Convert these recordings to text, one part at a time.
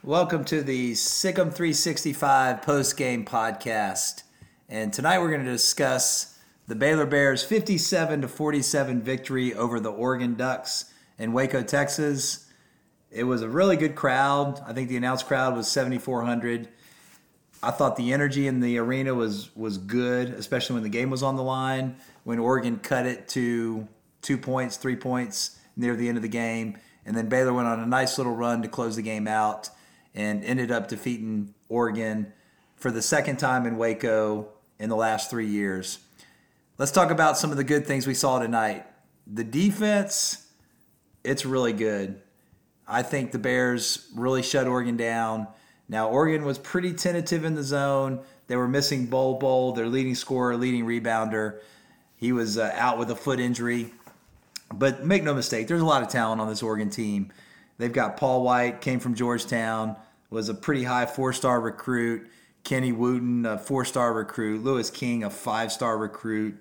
Welcome to the Sikkim 365 post-game podcast. And tonight we're going to discuss the Baylor Bears' 57-47 victory over the Oregon Ducks in Waco, Texas. It was a really good crowd. I think the announced crowd was 7,400. I thought the energy in the arena was good, especially when the game was on the line, when Oregon cut it to 2 points, 3 points near the end of the game. And then Baylor went on a nice little run to close the game out and ended up defeating Oregon for the second time in Waco in the last 3 years. Let's talk about some of the good things we saw tonight. The defense, it's really good. I think the Bears really shut Oregon down. Now, Oregon was pretty tentative in the zone. They were missing Bol, their leading scorer, leading rebounder. He was out with a foot injury. But make no mistake, there's a lot of talent on this Oregon team. They've got Paul White, came from Georgetown, was a pretty high 4-star recruit. Kenny Wooten, a 4-star recruit. Lewis King, a 5-star recruit.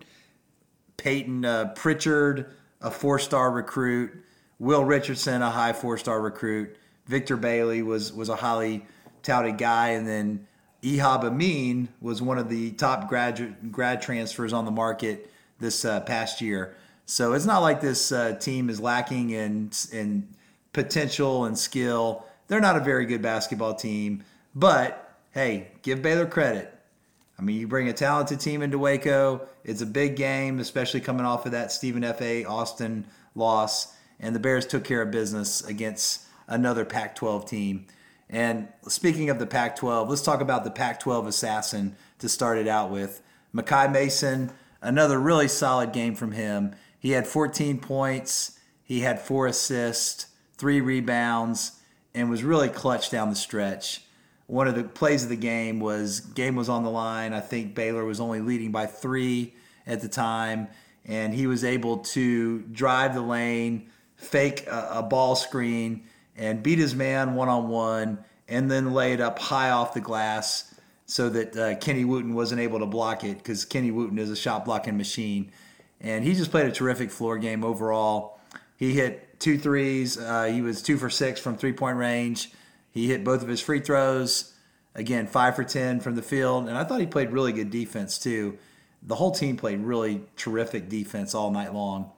Peyton Pritchard, a 4-star recruit. Will Richardson, a high 4-star recruit. Victor Bailey was a highly touted guy. And then Ihab Amin was one of the top grad transfers on the market this past year. So it's not like this team is lacking in potential and skill. They're not a very good basketball team. But, hey, give Baylor credit. I mean, you bring a talented team into Waco. It's a big game, especially coming off of that Stephen F.A. Austin loss. And the Bears took care of business against another Pac-12 team. And speaking of the Pac-12, let's talk about the Pac-12 assassin to start it out with. Makai Mason, another really solid game from him. He had 14 points. He had 4 assists, 3 rebounds, and was really clutch down the stretch. One of the plays of the game was on the line. I think Baylor was only leading by 3 at the time, and he was able to drive the lane, fake a ball screen, and beat his man one-on-one, and then lay it up high off the glass so that Kenny Wooten wasn't able to block it, because Kenny Wooten is a shot-blocking machine. And he just played a terrific floor game overall. He hit 2 threes. He was 2 for 6 from three-point range. He hit both of his free throws. Again, 5 for 10 from the field. And I thought he played really good defense, too. The whole team played really terrific defense all night long.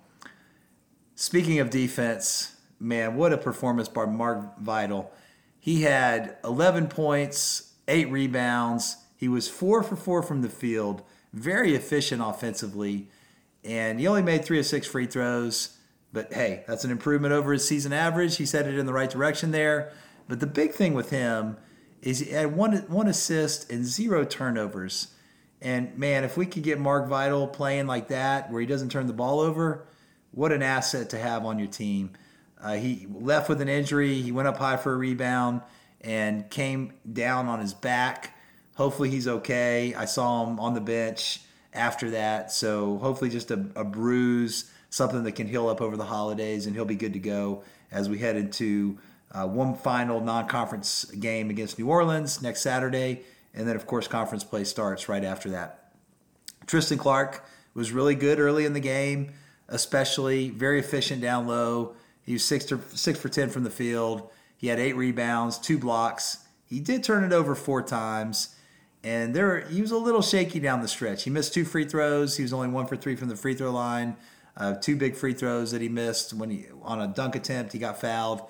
Speaking of defense, man, what a performance by Mark Vital. He had 11 points, 8 rebounds. He was 4 for 4 from the field. Very efficient offensively. And he only made 3 of 6 free throws. But, hey, that's an improvement over his season average. He's headed in the right direction there. But the big thing with him is he had one assist and 0 turnovers. And, man, if we could get Mark Vital playing like that, where he doesn't turn the ball over, what an asset to have on your team. He left with an injury. He went up high for a rebound and came down on his back. Hopefully he's okay. I saw him on the bench after that. So hopefully just a bruise, something that can heal up over the holidays, and he'll be good to go as we head into one final non-conference game against New Orleans next Saturday. And then, of course, conference play starts right after that. Tristan Clark was really good early in the game, especially very efficient down low. He was 6 for 10 from the field. He had 8 rebounds, 2 blocks. He did turn it over 4 times. And he was a little shaky down the stretch. He missed 2 free throws. He was only 1 for 3 from the free throw line. 2 big free throws that he missed on a dunk attempt. He got fouled.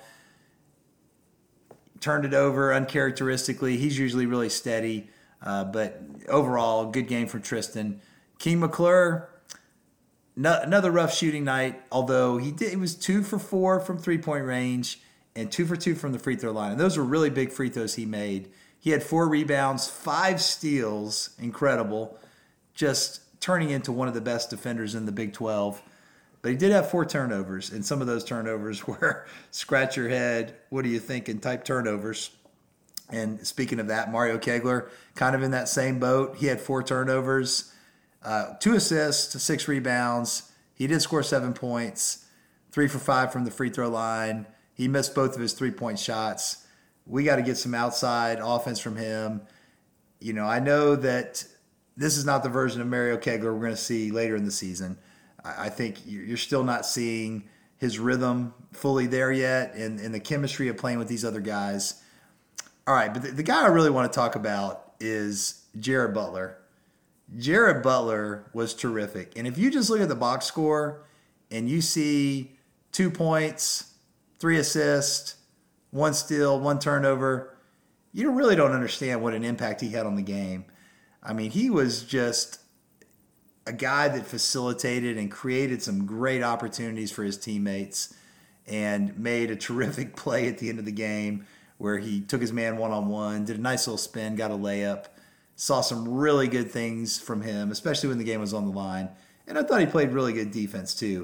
Turned it over uncharacteristically. He's usually really steady. But overall, good game from Tristan. King McClure, another rough shooting night, although he was 2 for 4 from three-point range and 2 for 2 from the free throw line. And those were really big free throws he made. He had 4 rebounds, 5 steals, incredible, just turning into one of the best defenders in the Big 12. But he did have 4 turnovers, and some of those turnovers were scratch your head, what are you thinking type turnovers. And speaking of that, Mario Kegler, kind of in that same boat. He had 4 turnovers, 2 assists, 6 rebounds. He did score 7 points, 3 for 5 from the free throw line. He missed both of his 3-point shots. We got to get some outside offense from him. You know, I know that this is not the version of Mario Kegler we're going to see later in the season. I think you're still not seeing his rhythm fully there yet and the chemistry of playing with these other guys. All right, but the guy I really want to talk about is Jared Butler. Jared Butler was terrific. And if you just look at the box score and you see 2 points, 3 assists, 1 steal, 1 turnover, you really don't understand what an impact he had on the game. I mean, he was just a guy that facilitated and created some great opportunities for his teammates and made a terrific play at the end of the game where he took his man one-on-one, did a nice little spin, got a layup. Saw some really good things from him, especially when the game was on the line. And I thought he played really good defense too.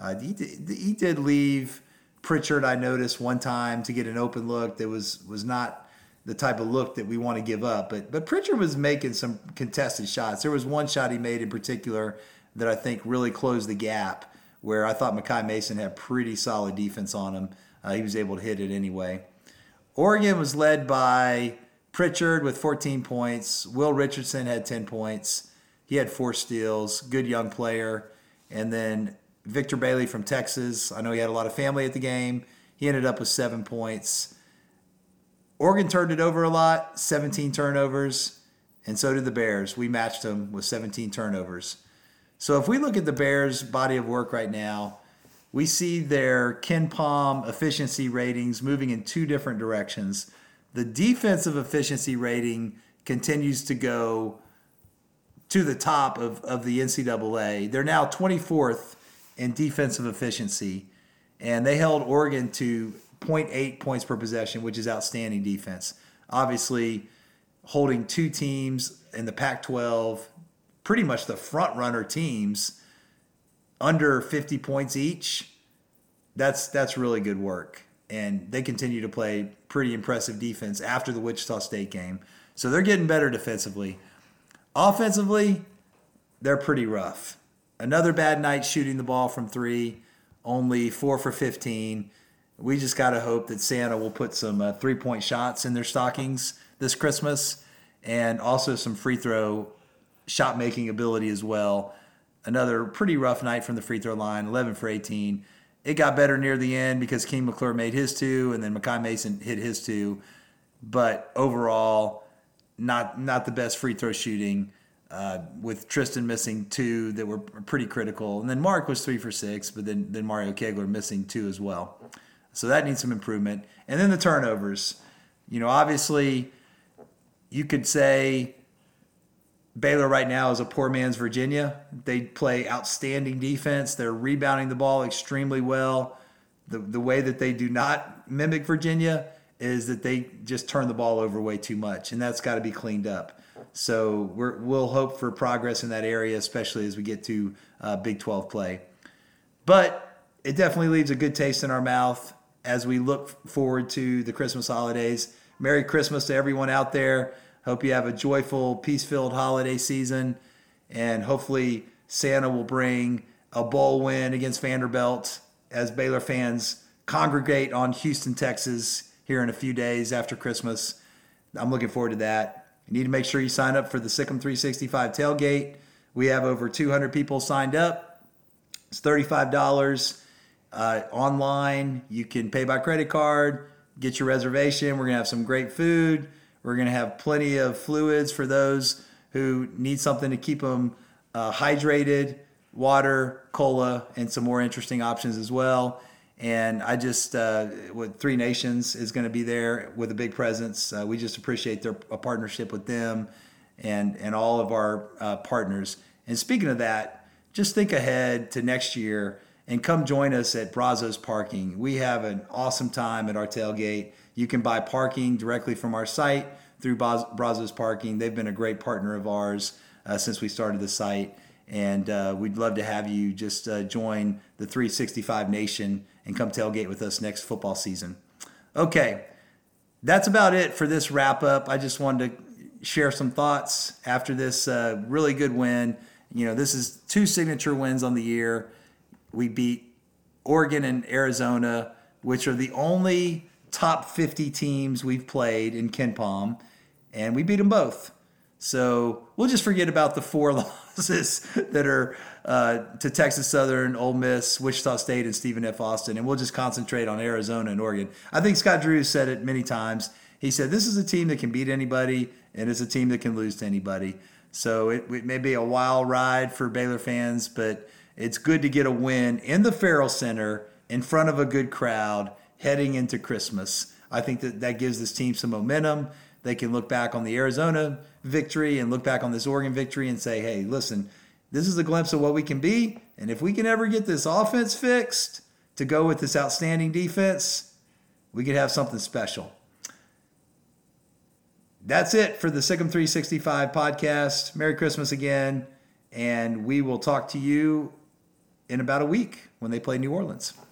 He did leave Pritchard, I noticed, one time to get an open look that was not the type of look that we want to give up. But Pritchard was making some contested shots. There was one shot he made in particular that I think really closed the gap, where I thought Makai Mason had pretty solid defense on him. He was able to hit it anyway. Oregon was led by Pritchard with 14 points. Will Richardson had 10 points. He had 4 steals. Good young player. And then Victor Bailey from Texas. I know he had a lot of family at the game. He ended up with 7 points. Oregon turned it over a lot, 17 turnovers, and so did the Bears. We matched them with 17 turnovers. So if we look at the Bears' body of work right now, we see their KenPom efficiency ratings moving in 2 different directions. The defensive efficiency rating continues to go to the top of the NCAA. They're now 24th in defensive efficiency, and they held Oregon to 0.8 points per possession, which is outstanding defense. Obviously, holding 2 teams in the Pac-12, pretty much the front-runner teams, under 50 points each, that's really good work. And they continue to play pretty impressive defense after the Wichita State game. So they're getting better defensively. Offensively, they're pretty rough. Another bad night shooting the ball from 3, only 4 for 15. We just got to hope that Santa will put some 3-point shots in their stockings this Christmas, and also some free throw shot-making ability as well. Another pretty rough night from the free throw line, 11 for 18. It got better near the end because King McClure made his 2, and then Makai Mason hit his 2. But overall, not the best free throw shooting, with Tristan missing 2 that were pretty critical. And then Mark was 3 for 6, but then Mario Kegler missing 2 as well. So that needs some improvement. And then the turnovers. Obviously, you could say Baylor right now is a poor man's Virginia. They play outstanding defense. They're rebounding the ball extremely well. The way that they do not mimic Virginia is that they just turn the ball over way too much, and that's got to be cleaned up. So we'll hope for progress in that area, especially as we get to Big 12 play. But it definitely leaves a good taste in our mouth as we look forward to the Christmas holidays. Merry Christmas to everyone out there. Hope you have a joyful, peace-filled holiday season, and hopefully Santa will bring a bowl win against Vanderbilt as Baylor fans congregate on Houston, Texas here in a few days after Christmas. I'm looking forward to that. You need to make sure you sign up for the Sikkim 365 tailgate. We have over 200 people signed up. It's $35 online. You can pay by credit card, get your reservation. We're going to have some great food. We're going to have plenty of fluids for those who need something to keep them hydrated, water, cola, and some more interesting options as well. And I just, with 3 Nations is going to be there with a big presence. We just appreciate a partnership with them and all of our partners. And speaking of that, just think ahead to next year and come join us at Brazos Parking. We have an awesome time at our tailgate. You can buy parking directly from our site through Brazos Parking. They've been a great partner of ours since we started the site. And we'd love to have you just join the 365 Nation and come tailgate with us next football season. Okay, that's about it for this wrap-up. I just wanted to share some thoughts after this really good win. This is 2 signature wins on the year. We beat Oregon and Arizona, which are the only top 50 teams we've played in KenPom, and we beat them both. So we'll just forget about the 4 losses that are to Texas Southern, Ole Miss, Wichita State, and Stephen F. Austin, and we'll just concentrate on Arizona and Oregon. I think Scott Drew said it many times. He said, this is a team that can beat anybody, and it's a team that can lose to anybody. So it may be a wild ride for Baylor fans, but it's good to get a win in the Farrell Center in front of a good crowd heading into Christmas. I think that gives this team some momentum. They can look back on the Arizona victory and look back on this Oregon victory and say, hey, listen, this is a glimpse of what we can be. And if we can ever get this offense fixed to go with this outstanding defense, we could have something special. That's it for the Sikkim 365 podcast. Merry Christmas again. And we will talk to you in about a week when they play New Orleans.